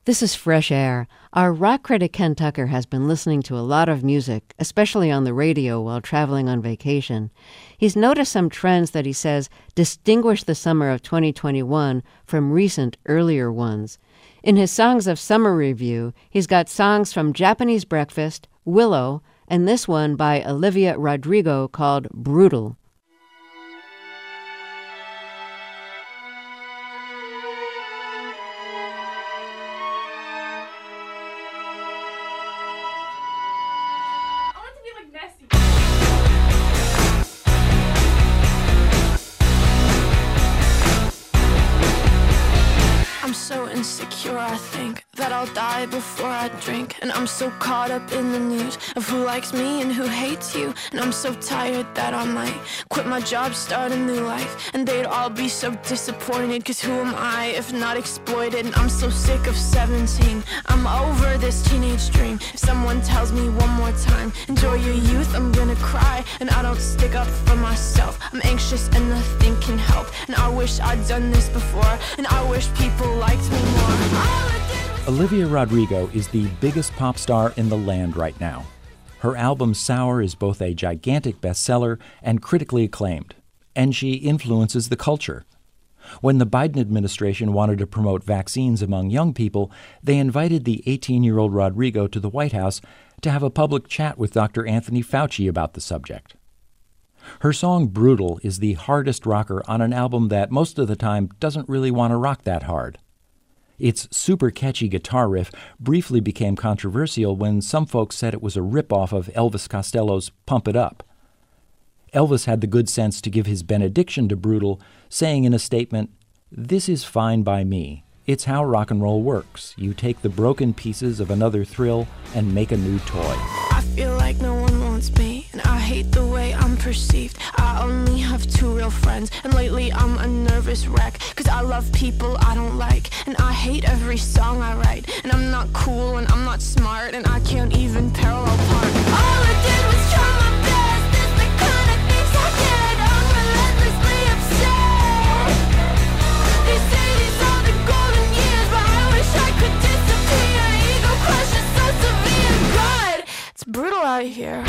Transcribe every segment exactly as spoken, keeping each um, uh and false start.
This is Fresh Air. Our rock critic Ken Tucker has been listening to a lot of music, especially on the radio while traveling on vacation. He's noticed some trends that he says distinguish the summer of twenty twenty-one from recent, earlier ones. In his Songs of Summer review, he's got songs from Japanese Breakfast, Willow, and this one by Olivia Rodrigo called Brutal. Insecure, I think that I'll die before I drink. And I'm so caught up in the news of who likes me and who hates you. And I'm so tired that I might quit my job, start a new life. And they'd all be so disappointed, cause who am I if not exploited? And I'm so sick of seventeen, I'm over this teenage dream. If someone tells me one more time, enjoy your youth, I'm gonna cry. And I don't stick up for myself, I'm anxious and nothing can help. And I wish I'd done this before, and I wish people liked me more. Olivia Rodrigo is the biggest pop star in the land right now. Her album Sour is both a gigantic bestseller and critically acclaimed, and she influences the culture. When the Biden administration wanted to promote vaccines among young people, they invited the eighteen-year-old Rodrigo to the White House to have a public chat with Doctor Anthony Fauci about the subject. Her song Brutal is the hardest rocker on an album that most of the time doesn't really want to rock that hard. Its super catchy guitar riff briefly became controversial when some folks said it was a rip-off of Elvis Costello's Pump It Up. Elvis had the good sense to give his benediction to Brutal, saying in a statement, "This is fine by me. It's how rock and roll works. You take the broken pieces of another thrill and make a new toy." I feel like no one wants me, and I hate the way I'm perceived. I only have two real friends, and lately I'm a nervous wreck, cause I love people I don't like, and I hate every song I write. And I'm not cool, and I'm not smart, and I can't even parallel park. All I did was try my best, it's the kind of things I did. I'm relentlessly upset. They say these are the golden years, but I wish I could disappear. Ego crush is so severe. God, it's brutal out here.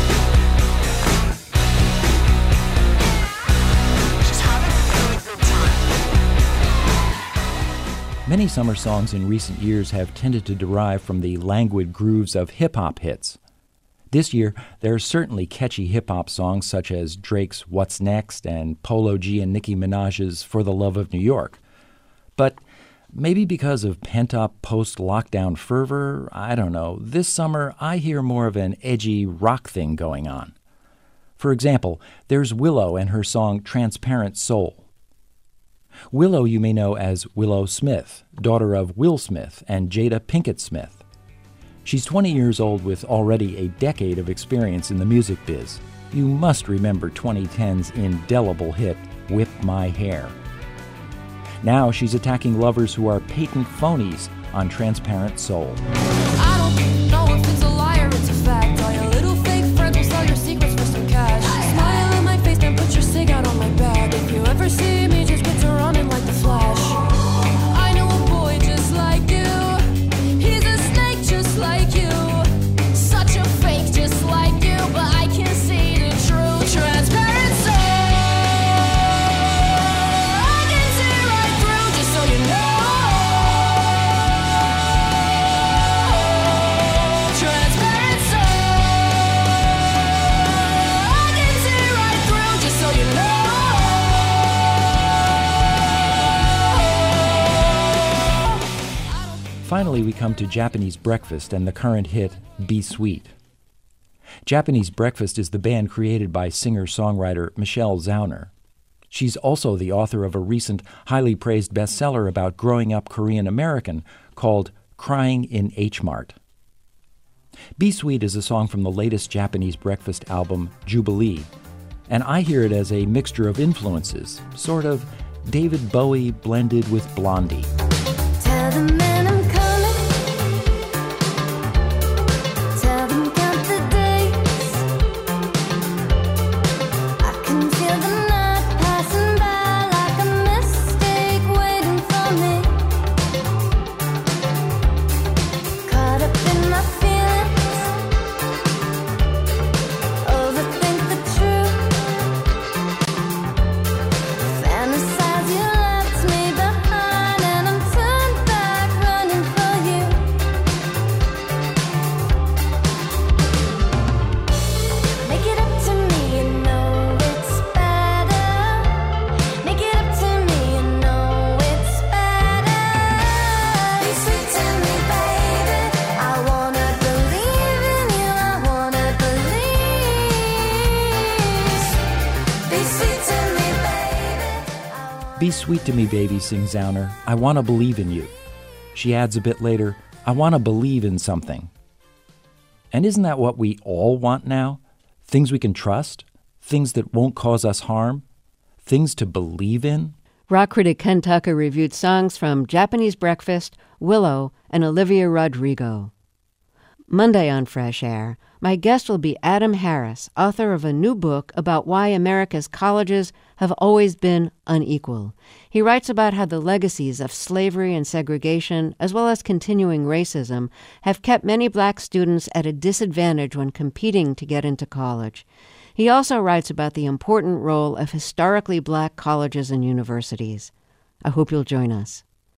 Many summer songs in recent years have tended to derive from the languid grooves of hip-hop hits. This year, there are certainly catchy hip-hop songs such as Drake's What's Next and Polo G and Nicki Minaj's For the Love of New York. But maybe because of pent-up post-lockdown fervor, I don't know, this summer I hear more of an edgy rock thing going on. For example, there's Willow and her song Transparent Soul. Willow you may know as Willow Smith, daughter of Will Smith and Jada Pinkett Smith. She's twenty years old with already a decade of experience in the music biz. You must remember twenty ten's indelible hit, Whip My Hair. Now she's attacking lovers who are patent phonies on Transparent Soul. I don't know if it's a liar, it's a fact. All your little fake friends will sell your secrets for some cash. Smile in my face and put your cig out on my back. If you ever see me, just put her running like the Flash. I know a boy just like you. He's a snake just like you. Such a fake just like you, but I can see the true transparent soul. I can see right through, just so you know. Transparent soul. I can see right through, just so you know. Finally, we come to Japanese Breakfast and the current hit, Be Sweet. Japanese Breakfast is the band created by singer-songwriter Michelle Zauner. She's also the author of a recent highly praised bestseller about growing up Korean American called Crying in H Mart. Be Sweet is a song from the latest Japanese Breakfast album, Jubilee, and I hear it as a mixture of influences, sort of David Bowie blended with Blondie. Tell the man I'm coming. Tell them count the days. I can feel the night passing by like a mistake waiting for me. "Be sweet to me, baby," sings Zauner. "I want to believe in you." She adds a bit later, "I want to believe in something." And isn't that what we all want now? Things we can trust? Things that won't cause us harm? Things to believe in? Rock critic Ken Tucker reviewed songs from Japanese Breakfast, Willow, and Olivia Rodrigo. Monday on Fresh Air, my guest will be Adam Harris, author of a new book about why America's colleges have always been unequal. He writes about how the legacies of slavery and segregation, as well as continuing racism, have kept many black students at a disadvantage when competing to get into college. He also writes about the important role of historically black colleges and universities. I hope you'll join us.